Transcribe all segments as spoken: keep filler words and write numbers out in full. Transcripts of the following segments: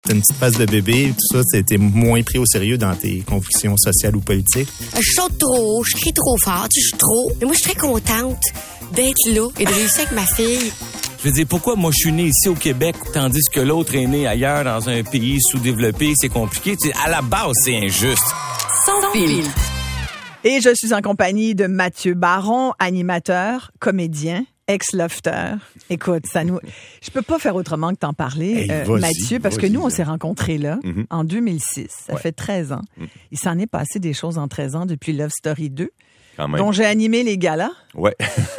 T'as une petite face de bébé, tout ça, t'es moins pris au sérieux dans tes convictions sociales ou politiques? Je saute trop, je crie trop fort, tu sais, je suis trop. Mais moi, je suis très contente d'être là et de réussir avec ma fille. Je veux dire, pourquoi moi, je suis né ici au Québec, tandis que l'autre est né ailleurs, dans un pays sous-développé, c'est compliqué. Tu sais, à la base, c'est injuste. Sans fil. Et je suis en compagnie de Mathieu Baron, animateur, comédien, ex-lofter. Écoute, ça nous... Je peux pas faire autrement que t'en parler, hey, euh, Mathieu, parce que nous, on là. s'est rencontrés là, mm-hmm. en deux mille six. Ça ouais. fait treize ans. Mm. Il s'en est passé des choses en treize ans depuis Love Story deux, quand même. dont j'ai animé les galas. Ouais.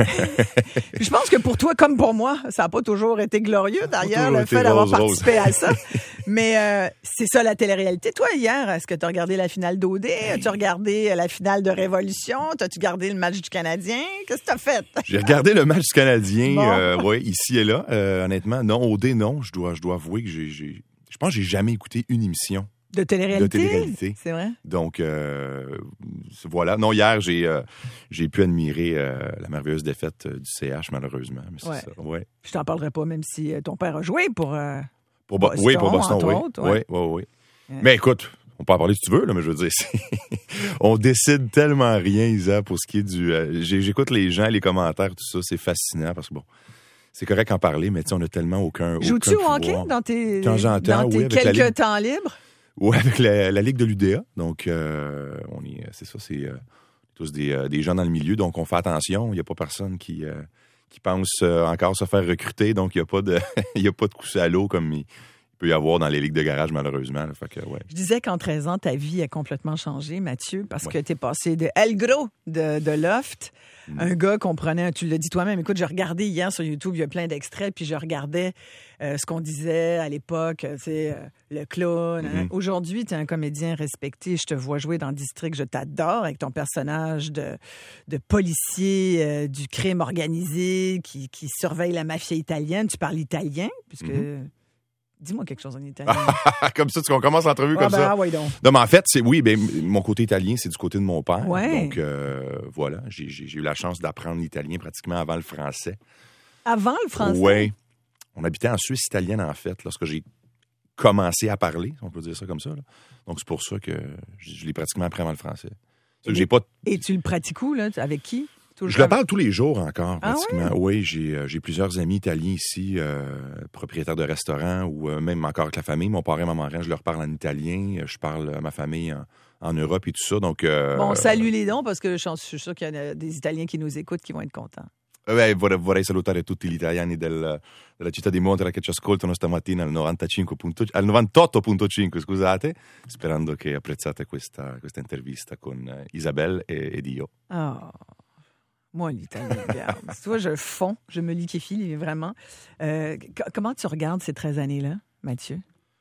Je pense que pour toi, comme pour moi, ça n'a pas toujours été glorieux, d'ailleurs, le fait d'avoir rose, participé rose. à ça. Mais euh, c'est ça, la télé-réalité. Toi, hier, est-ce que tu as regardé la finale d'O D? As-tu regardé la finale de Révolution? T'as-tu regardé le match du Canadien? Qu'est-ce que tu as fait? J'ai regardé le match du Canadien, bon. euh, ouais, ici et là. Euh, honnêtement, non, O D, non. Je dois, je dois avouer que j'ai, j'ai... Je pense que j'ai jamais écouté une émission. De télé-réalité? De télé-réalité. C'est vrai? Donc, euh, voilà. Non, hier, j'ai, euh, j'ai pu admirer euh, la merveilleuse défaite du C H, malheureusement. Mais c'est ouais. ça. Ouais. Je t'en parlerai pas, même si ton père a joué pour, euh, pour Bo- Boston. Oui, pour Boston, entre oui. Autres, ouais. Oui, oui, oui. Ouais. Mais écoute, on peut en parler si tu veux, là, mais je veux dire, c'est... on décide tellement rien, Isa, pour ce qui est du... Euh, j'écoute les gens, les commentaires, tout ça, c'est fascinant parce que bon... C'est correct d'en parler, mais tu sais, on a tellement aucun. Joues-tu aucun au hockey dans tes, Quand j'entends, dans tes oui, avec quelques la Ligue... temps libres? Oui, avec la, la Ligue de l'U D A. Donc, euh, on est, c'est ça, c'est euh, tous des, euh, des gens dans le milieu. Donc, on fait attention. Il n'y a pas personne qui, euh, qui pense euh, encore se faire recruter. Donc, il n'y a pas de il y a pas de coup à l'eau comme il peut y avoir dans les ligues de garage, malheureusement. Là. Fait que, ouais. Je disais qu'en treize ans, ta vie a complètement changé, Mathieu, parce ouais. que tu es passé de El Gros de, de Loft, mm. un gars qu'on prenait, tu l'as dit toi-même. Écoute, j'ai regardé hier sur YouTube, il y a plein d'extraits, puis je regardais euh, ce qu'on disait à l'époque, tu sais, euh, le clown. Mm-hmm. Hein. Aujourd'hui, tu es un comédien respecté. Je te vois jouer dans District, je t'adore avec ton personnage de, de policier euh, du crime organisé qui, qui surveille la mafia italienne. Tu parles italien, puisque... Mm-hmm. Dis-moi quelque chose en italien. Comme ça, tu commences l'entrevue ah, comme ben, ça. Ah, ouais, donc. Non, mais en fait, c'est oui, ben, mon côté italien, c'est du côté de mon père. Ouais. Donc, euh, voilà, j'ai, j'ai, j'ai eu la chance d'apprendre l'italien pratiquement avant le français. Avant le français? Oui. On habitait en Suisse italienne, en fait, lorsque j'ai commencé à parler, on peut dire ça comme ça. Là. Donc, c'est pour ça que je, je l'ai pratiquement appris avant le français. Et, que j'ai pas... et tu le pratiques où, là? Avec qui? Je le parle tous les jours encore, ah pratiquement. Ouais? Oui, j'ai, euh, j'ai plusieurs amis italiens ici, euh, propriétaires de restaurants ou euh, même encore avec la famille. Mon parrain, ma marraine, je leur parle en italien. Je parle à ma famille en, en Europe et tout ça. Donc, euh, bon, salut les dons parce que je suis sûr qu'il y a des Italiens qui nous écoutent qui vont être contents. Eh, vorrei, vorrei salutare tutti gli italiani del, della città di Monza che ci ascoltano stamattina al novantacinque punto, al novantotto punto cinque, scusate, sperando che apprezzate questa, questa intervista con Isabelle e, ed io. Oh. Moi, l'italien, regarde. Tu vois, je fonds, je me liquéfie, vraiment. Euh, c- comment tu regardes ces treize années-là, Mathieu?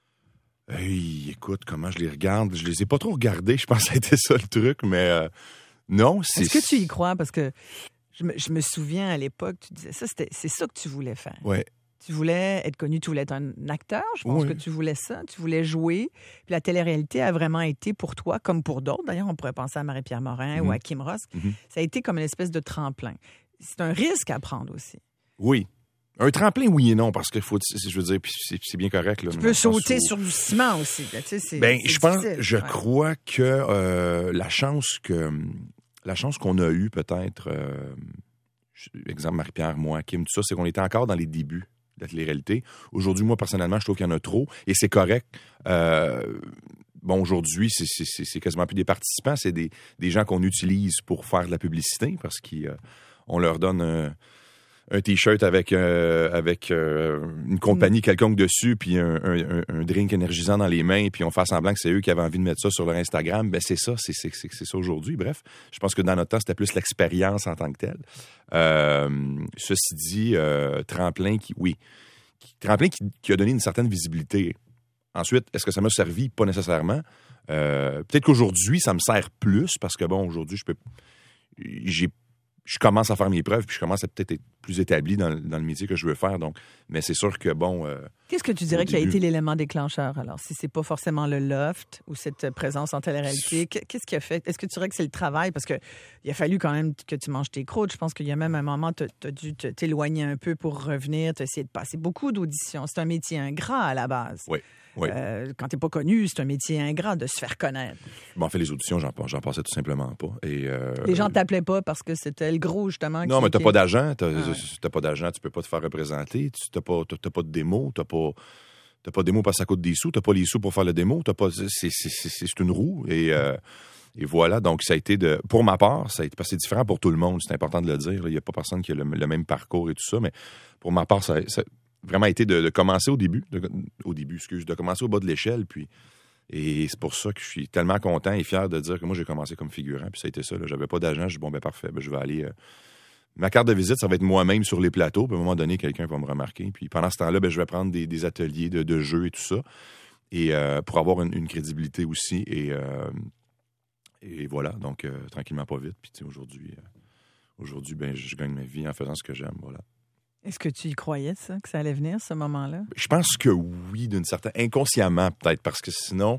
Hey, écoute, comment je les regarde? Je les ai pas trop regardés, je pense que ça a été ça le truc, mais euh, non, c'est... Est-ce que tu y crois? Parce que je me, je me souviens à l'époque, tu disais ça, c'était, c'est ça que tu voulais faire. Ouais. Tu voulais être connu, tu voulais être un acteur, je pense oui. que tu voulais ça, tu voulais jouer. Puis la télé-réalité a vraiment été pour toi, comme pour d'autres, d'ailleurs, on pourrait penser à Marie-Pierre Morin mm-hmm. ou à Kim Ross, mm-hmm. ça a été comme une espèce de tremplin. C'est un risque à prendre aussi. Oui. Un tremplin, oui et non, parce que faut, je veux dire, puis c'est, c'est bien correct. Là, tu peux sauter où... sur du ciment aussi. Là, tu sais, c'est, ben, c'est je pense, je ouais. crois que euh, la chance que la chance qu'on a eue peut-être, euh, exemple Marie-Pierre, moi, Kim, tout ça, c'est qu'on était encore dans les débuts de la télé-réalité. Aujourd'hui, moi, personnellement, je trouve qu'il y en a trop et c'est correct. Euh, bon, aujourd'hui, c'est, c'est, c'est, c'est quasiment plus des participants, c'est des, des gens qu'on utilise pour faire de la publicité parce qu'on leur donne un, un T-shirt avec, euh, avec euh, une compagnie mm. quelconque dessus puis un, un, un drink énergisant dans les mains puis on fait semblant que c'est eux qui avaient envie de mettre ça sur leur Instagram. Ben c'est ça, c'est, c'est, c'est, c'est ça aujourd'hui. Bref, je pense que dans notre temps, c'était plus l'expérience en tant que telle. Euh, ceci dit, euh, tremplin qui, oui, qui, tremplin qui, qui a donné une certaine visibilité. Ensuite, est-ce que ça m'a servi? Pas nécessairement. Euh, peut-être qu'aujourd'hui, ça me sert plus parce que, bon, aujourd'hui, je peux... J'ai, je commence à faire mes preuves puis je commence à peut-être être plus établi dans, dans le métier que je veux faire. Donc, mais c'est sûr que, bon... Euh, Qu'est-ce que tu dirais qui a début... été l'élément déclencheur, alors? Si c'est pas forcément le loft ou cette présence en télé-réalité, qu'est-ce qui a fait? Est-ce que tu dirais que c'est le travail? Parce que il a fallu quand même que tu manges tes croûtes. Je pense qu'il y a même un moment, tu as dû t'éloigner un peu pour revenir, tu as essayé de passer beaucoup d'auditions. C'est un métier ingrat à la base. Oui. Oui. Euh, quand t'es pas connu, c'est un métier ingrat de se faire connaître. Bon, en fait, les auditions, j'en, j'en passais tout simplement pas. Et, euh, les gens t'appelaient pas parce que c'était le gros, justement. Non, qui, mais t'as qui... pas d'agent. T'as, ah ouais. t'as pas d'agent, tu peux pas te faire représenter. Tu t'as pas, t'as, t'as pas de démo. T'as pas, t'as pas de démo parce que ça coûte des sous. T'as pas les sous pour faire le démo. T'as pas, c'est, c'est, c'est, c'est une roue. Et, euh, et voilà. Donc, ça a été de. Pour ma part, ça a été. Parce que c'est différent pour tout le monde. C'est important de le dire. Il n'y a pas personne qui a le, le même parcours et tout ça. Mais pour ma part, ça. ça vraiment été de, de commencer au début, de, au début, excuse, de commencer au bas de l'échelle, puis et c'est pour ça que je suis tellement content et fier de dire que moi, j'ai commencé comme figurant, puis ça a été ça, là, j'avais pas d'agent, je dis bon, ben parfait, ben, je vais aller... Euh, ma carte de visite, ça va être moi-même sur les plateaux, puis à un moment donné, quelqu'un va me remarquer, puis pendant ce temps-là, ben, je vais prendre des, des ateliers de, de jeux et tout ça, et euh, pour avoir une, une crédibilité aussi, et, euh, et voilà, donc euh, tranquillement, pas vite, puis tu sais, aujourd'hui, euh, aujourd'hui, ben, je gagne ma vie en faisant ce que j'aime, voilà. Est-ce que tu y croyais, ça, que ça allait venir, ce moment-là? Je pense que oui, d'une certaine... Inconsciemment, peut-être, parce que sinon,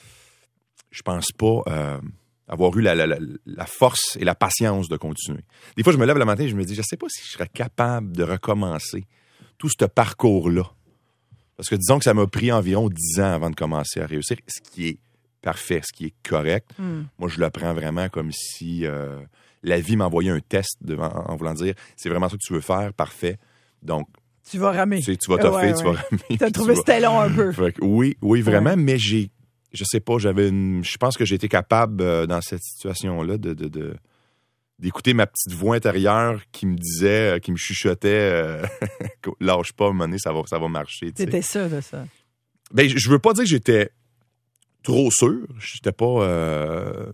je pense pas euh, avoir eu la, la, la, la force et la patience de continuer. Des fois, je me lève le matin et je me dis, je sais pas si je serais capable de recommencer tout ce parcours-là. Parce que disons que ça m'a pris environ dix ans avant de commencer à réussir, ce qui est parfait, ce qui est correct. Mm. Moi, je le prends vraiment comme si euh, la vie m'envoyait un test devant, en voulant dire, c'est vraiment ça que tu veux faire, parfait. Donc, tu vas ramer. Tu sais, tu vas toffer, ouais, tu ouais. vas ramer. Tu as trouvé c'était long un peu. Fait que, oui, oui, vraiment, ouais. mais j'ai, je sais pas, j'avais une, je pense que j'ai été capable euh, dans cette situation-là de, de, de, d'écouter ma petite voix intérieure qui me disait, euh, qui me chuchotait, euh, lâche pas, à un moment donné, ça va, ça va marcher. T'étais sûr de ça? Ben, je veux pas dire que j'étais trop sûr. J'étais pas, euh,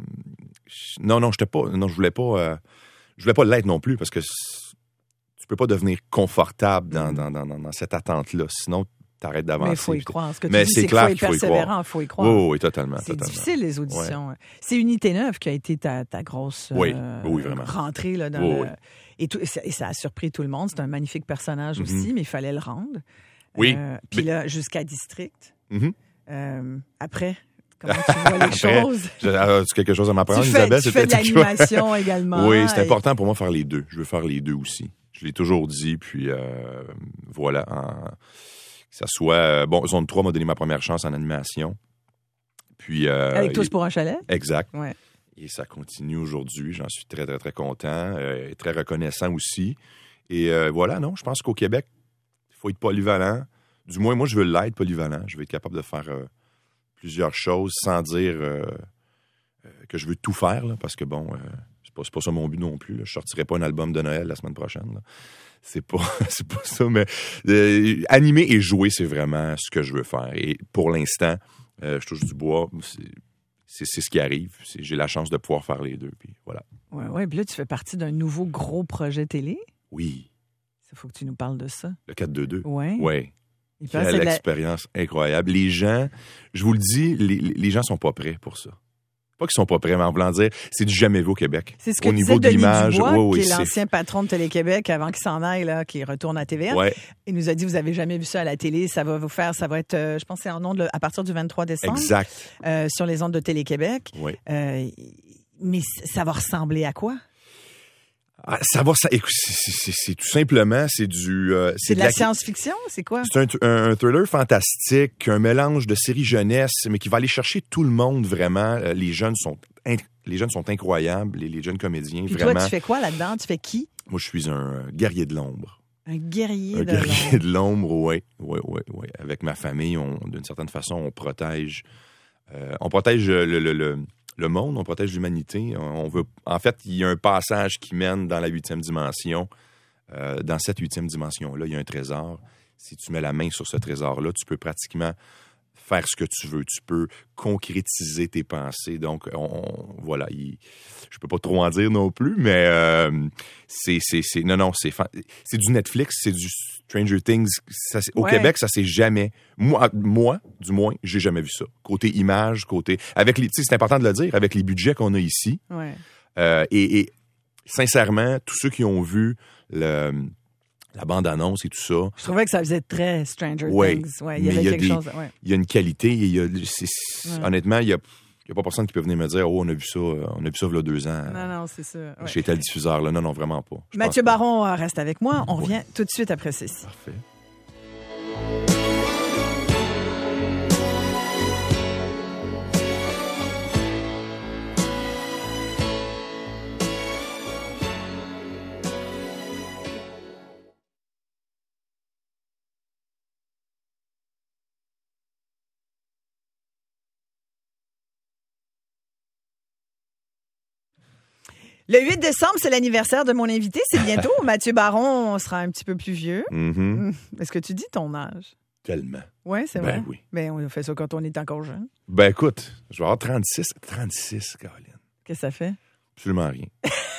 non, non, j'étais pas, non, je voulais pas, euh, je voulais pas l'être non plus parce que tu peux pas devenir confortable dans, dans, dans, dans cette attente-là. Sinon, t'arrêtes d'avancer. Mais il faut y croire. Ce que tu mais dis, c'est, c'est clair qu'il faut être qu'il faut y persévérant, il faut y croire. Oui, oui, totalement. C'est totalement. difficile, les auditions. Ouais. C'est Unité neuf qui a été ta, ta grosse oui. euh, oui, vraiment. rentrée. Là, dans oui, le... oui. et, tout, et, ça, et ça a surpris tout le monde. C'est un magnifique personnage mm-hmm. aussi, mais il fallait le rendre. Oui. Euh, Puis mais... là, jusqu'à District. Mm-hmm. Euh, après... Comment tu vois les Après, choses? As-tu quelque chose à m'apprendre, tu fais, Isabelle? Tu fais de l'animation également. Oui, c'est et... important pour moi de faire les deux. Je veux faire les deux aussi. Je l'ai toujours dit, puis euh, voilà. En, que ça soit... Euh, bon, Zone trois m'a donné ma première chance en animation. Puis... Euh, Avec Tous et, pour un chalet? Exact. Ouais. Et ça continue aujourd'hui. J'en suis très, très, très content euh, et très reconnaissant aussi. Et euh, voilà, non, je pense qu'au Québec, il faut être polyvalent. Du moins, moi, je veux l'être polyvalent. Je veux être capable de faire... Euh, plusieurs choses sans dire euh, euh, que je veux tout faire, là, parce que, bon, euh, c'est pas, c'est pas ça mon but non plus. Là. Je sortirai pas un album de Noël la semaine prochaine. Là. C'est pas, c'est pas ça, mais euh, animer et jouer, c'est vraiment ce que je veux faire. Et pour l'instant, euh, je touche du bois, c'est, c'est, c'est ce qui arrive. C'est, j'ai la chance de pouvoir faire les deux, puis voilà. Oui, oui. Puis là, tu fais partie d'un nouveau gros projet télé. Oui. Il faut que tu nous parles de ça. Le quatre deux deux. Oui. Oui. Il Quelle expérience la... incroyable. Les gens, je vous le dis, les, les gens sont pas prêts pour ça. Pas qu'ils sont pas prêts, mais en voulant dire, c'est du jamais vu au Québec. C'est ce que au disait niveau de Denis l'image, Dubois, oui, oui, qui est c'est... l'ancien patron de Télé-Québec avant qu'il s'en aille, là, qui retourne à T V N. Ouais. Il nous a dit, vous avez jamais vu ça à la télé, ça va vous faire, ça va être, euh, je pense, c'est en ondes à partir du vingt-trois décembre. Exact. Euh, sur les ondes de Télé-Québec. Oui. Euh, mais ça va ressembler à quoi? Ah, ça va, ça, écoute, c'est, c'est, c'est, c'est tout simplement, c'est du... Euh, c'est, c'est de la, la science-fiction, c'est quoi? C'est un, un, un thriller fantastique, un mélange de série jeunesse, mais qui va aller chercher tout le monde, vraiment. Les jeunes sont, inc- les jeunes sont incroyables, les, les jeunes comédiens, puis vraiment. Toi, tu fais quoi là-dedans? Tu fais qui? Moi, je suis un guerrier de l'ombre. Un guerrier un de guerrier l'ombre. de l'ombre, oui, oui, oui, oui. Avec ma famille, on, d'une certaine façon, on protège... Euh, on protège le... le, le Le monde, on protège l'humanité. On veut, en fait, il y a un passage qui mène dans la huitième dimension. Euh, dans cette huitième dimension-là, il y a un trésor. Si tu mets la main sur ce trésor-là, tu peux pratiquement faire ce que tu veux. Tu peux concrétiser tes pensées. Donc, on, on, voilà. Il, je peux pas trop en dire non plus, mais euh, c'est, c'est, c'est... Non, non, c'est, c'est du Netflix, c'est du Stranger Things. Ça, au ouais. Québec, ça s'est jamais... Moi, moi, du moins, j'ai jamais vu ça. Côté image, côté... Avec les, c'est important de le dire, avec les budgets qu'on a ici. Ouais. Euh, et, et sincèrement, tous ceux qui ont vu le, la bande-annonce et tout ça. Je trouvais que ça faisait très Stranger Ouais, Things. Ouais, il y mais avait il y a quelque des- chose. Ouais. Il y a une qualité. Il y a, c'est- c'est- Ouais. Honnêtement, il y a, il y a pas personne qui peut venir me dire, oh, on a vu ça, euh, on a vu ça il y a deux ans. Non, non, c'est ça. Ouais. Chez tel diffuseur, là. Non, non, vraiment pas. Je Mathieu pense pas. Baron euh, reste avec moi. On Ouais. revient tout de suite après ceci. Parfait. Le huit décembre, c'est l'anniversaire de mon invité. C'est bientôt. Mathieu Baron sera un petit peu plus vieux. Mhm. Est-ce que tu dis ton âge? Tellement. Oui, c'est Ben vrai. oui. Ben, on a fait ça quand on est encore jeune. Ben écoute, je vais avoir trente-six. trente-six, Caroline. Qu'est-ce que ça fait? Absolument rien.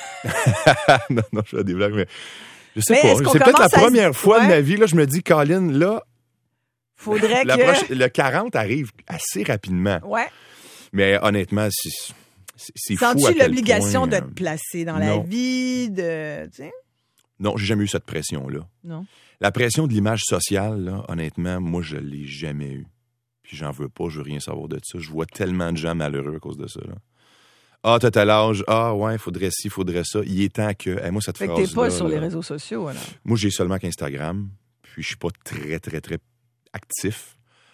non, non, je fais des blagues, mais je sais Mais est-ce pas. qu'on C'est peut-être la commence à- première fois Ouais. de ma vie, là, je me dis, Caroline, là, Faudrait la que... proche- le quarante arrive assez rapidement. Ouais. Mais honnêtement, c'est, c'est, c'est fou à Sens-tu quel l'obligation point, de euh, te placer dans la non. vie? De... Tu sais? Non, j'ai jamais eu cette pression-là. Non. La pression de l'image sociale, là, honnêtement, moi, je l'ai jamais eue. Puis j'en veux pas, je veux rien savoir de ça. Je vois tellement de gens malheureux à cause de ça, là. Ah, t'as tel âge. Ah, ouais, faudrait ci, faudrait ça. Il est temps que... Hey, moi, cette Fait que phrase t'es pas sur les réseaux sociaux, alors. Moi, j'ai seulement qu'Instagram. Puis je suis pas très, très, très actif.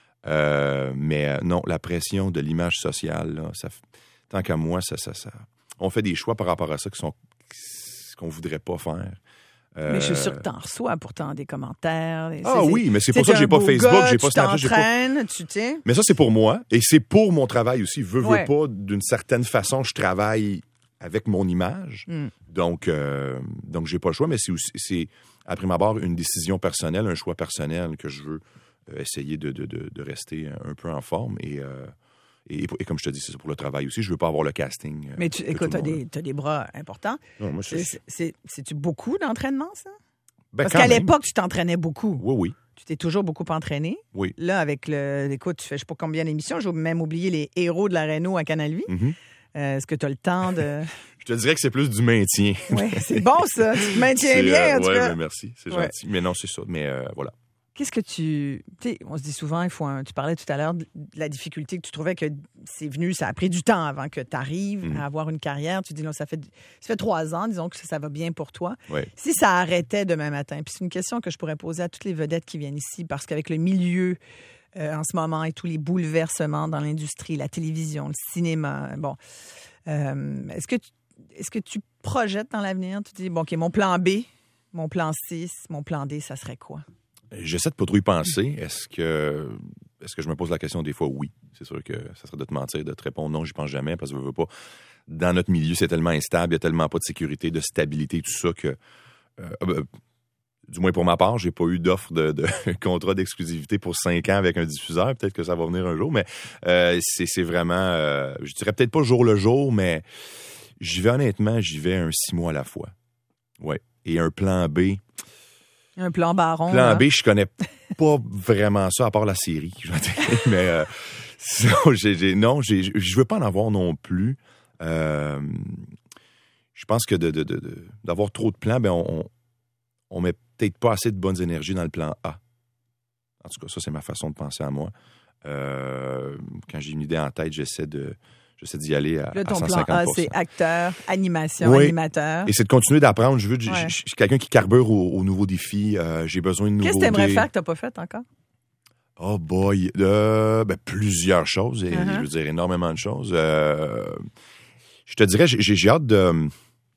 Euh, mais euh, non, la pression de l'image sociale, là, ça, f- tant qu'à moi, ça, ça, ça... On fait des choix par rapport à ça qui sont qu'on voudrait pas faire. Euh, Mais je suis sûre que t'en reçois pourtant des commentaires. des- Ah c'est- oui, mais c'est t'sais, pour ça que t'es j'ai un pas beau Facebook, gars, j'ai pas tu Snapchat, j'ai pas... t'entraînes, tu sais. Mais ça, c'est pour moi. Et c'est pour mon travail aussi. Veux, veux Ouais. pas, d'une certaine façon, je travaille avec mon image. Mm. Donc, euh, donc j'ai pas le choix, mais c'est aussi, c'est, à prime abord, une décision personnelle, un choix personnel que je veux euh, essayer de, de, de, de rester un peu en forme. Et, euh, et, et comme je te dis, c'est pour le travail aussi. Je veux pas avoir le casting. euh, Mais tu, de écoute, tout t'as le monde. des, t'as des bras importants. Non, moi, c'est, C'est- c'est- C'est-tu beaucoup d'entraînement, ça? ben, Parce quand qu'à même. l'époque, tu t'entraînais beaucoup. Oui, oui. Tu t'es toujours beaucoup entraîné. Oui. Là, avec le. Écoute, tu fais je sais pas combien d'émissions. J'ai même oublié les héros de la Renault à Canal huit. Mhm. Euh, Est-ce que tu as le temps de. Je te dirais que c'est plus du maintien. Oui, c'est bon, ça. Tu te maintiens C'est, bien, euh, en tout ouais, cas. ben, merci, c'est Ouais. gentil. Mais non, c'est ça. Mais euh, voilà. Qu'est-ce que tu. Tu sais, on se dit souvent, il faut un- tu parlais tout à l'heure de de la difficulté que tu trouvais que c'est venu, ça a pris du temps avant que tu arrives Mhm. à avoir une carrière. Tu dis, là, ça fait, ça fait trois ans, disons que ça, ça va bien pour toi. Ouais. Si ça arrêtait demain matin, puis c'est une question que je pourrais poser à toutes les vedettes qui viennent ici, parce qu'avec le milieu euh, en ce moment et tous les bouleversements dans l'industrie, la télévision, le cinéma, bon, euh, est-ce que tu, est-ce que tu projettes dans l'avenir? Tu dis, bon, OK, mon plan B, mon plan C, mon plan D, ça serait quoi? J'essaie de pas trop y penser. Est-ce que est-ce que je me pose la question des fois? Oui. C'est sûr que ça serait de te mentir, de te répondre non, j'y pense jamais, parce que je veux pas. Dans notre milieu, c'est tellement instable, il y a tellement pas de sécurité, de stabilité, tout ça que euh, euh, du moins pour ma part, j'ai pas eu d'offre de, de contrat d'exclusivité pour cinq ans avec un diffuseur. Peut-être que ça va venir un jour, mais euh, c'est, c'est vraiment, euh, je dirais peut-être pas jour le jour, mais j'y vais honnêtement, j'y vais un six mois à la fois. Ouais. Et un plan B. Un plan baron. Plan là. B, je connais pas vraiment ça, à part la série. mais euh, sinon, j'ai, j'ai- non, j'ai, je veux pas en avoir non plus. Euh, je pense que de, de, de- de- d'avoir trop de plans, ben on, on met peut-être pas assez de bonnes énergies dans le plan A. En tout cas, ça, c'est ma façon de penser à moi. Euh, quand j'ai une idée en tête, j'essaie de j'essaie d'y aller à, Là, à ton cent plan cinquante A, pour cent. c'est acteur, animation, Oui. animateur. Et c'est de continuer d'apprendre. Je veux, je- Ouais. je, je suis quelqu'un qui carbure aux, aux nouveaux défis. Euh, j'ai besoin de nouveautés. Qu'est-ce que tu aimerais faire que tu n'as pas fait encore? Oh boy, euh, ben, plusieurs choses, et, Uh-huh. je veux dire énormément de choses. Euh, je te dirais, j'ai, j'ai hâte de...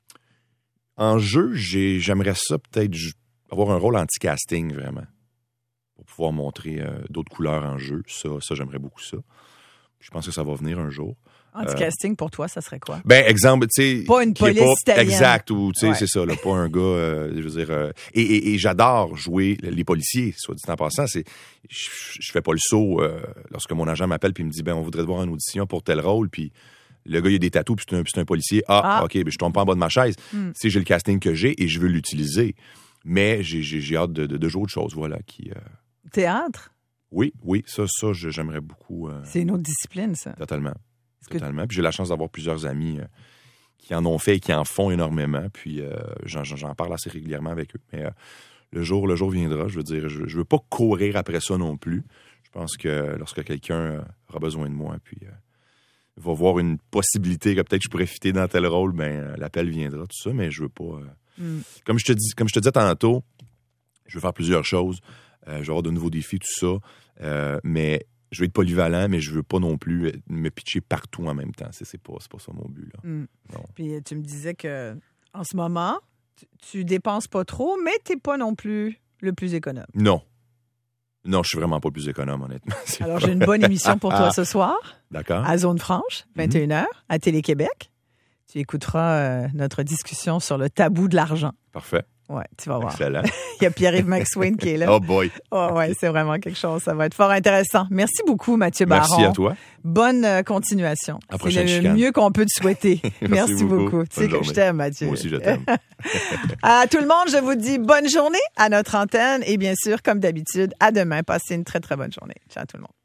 En jeu, j'ai, j'aimerais ça peut-être ju- avoir un rôle anti-casting, vraiment, pour pouvoir montrer euh, d'autres couleurs en jeu. Ça, ça, j'aimerais beaucoup ça. Je pense que ça va venir un jour. Anti-casting, pour toi, ça serait quoi? Ben, exemple, tu sais... Pas une qui est police italienne. Exact, ou, tu sais, Ouais. c'est ça, là, pas un gars, euh, je veux dire... euh, et, et, et j'adore jouer les policiers, soit dit en passant. C'est, je, je fais pas le saut euh, lorsque mon agent m'appelle puis me dit, ben, on voudrait te voir en audition pour tel rôle, puis le gars, il a des tatous, puis c'est un, puis c'est un policier. Ah, Ah. OK, ben, je tombe pas en bas de ma chaise. Hmm. Tu sais, j'ai le casting que j'ai et je veux l'utiliser. Mais j'ai, j'ai, j'ai hâte de, de, de jouer autre chose, voilà, qui... euh, Théâtre? Oui, oui, ça, ça, je- j'aimerais beaucoup... euh, C'est une autre discipline, ça. Totalement. Est-ce que- Totalement. Puis j'ai la chance d'avoir plusieurs amis euh, qui en ont fait et qui en font énormément. Puis euh, j'en, j'en- j'en parle assez régulièrement avec eux. Mais euh, le jour, le jour viendra. Je veux dire, je, je veux pas courir après ça non plus. Je pense que lorsque quelqu'un aura besoin de moi, puis euh, va voir une possibilité que peut-être je pourrais fitter dans tel rôle, ben euh, l'appel viendra, tout ça, mais je veux pas... Euh, mm. Comme je te dis, comme je te disais tantôt, je veux faire plusieurs choses. Euh, je vais avoir de nouveaux défis, tout ça. Euh, mais je veux être polyvalent, mais je veux pas non plus me pitcher partout en même temps. C'est, c'est, pas, c'est pas ça mon but, là. Mm. Non. Puis tu me disais que en ce moment, tu, tu dépenses pas trop, mais t'es pas non plus le plus économe. Non. Non, je suis vraiment pas le plus économe, honnêtement. C'est Alors, pas... j'ai une bonne émission pour toi ce soir. D'accord. À Zone Franche, vingt et une heures, mm-hmm. à Télé-Québec. Tu écouteras euh, notre discussion sur le tabou de l'argent. Parfait. Ouais, tu vas voir. Excellent. Il y a Pierre-Yves McSwain qui est là. Oh boy. Oh ouais, c'est vraiment quelque chose. Ça va être fort intéressant. Merci beaucoup, Mathieu Baron. Merci à toi. Bonne euh, continuation. À la prochaine C'est le chicane. mieux qu'on peut te souhaiter. Merci, Merci beaucoup. beaucoup. Tu sais que journée. je t'aime, Mathieu. Moi aussi, je t'aime. À tout le monde, je vous dis bonne journée à notre antenne et bien sûr, comme d'habitude, à demain. Passez une très, très bonne journée. Ciao tout le monde.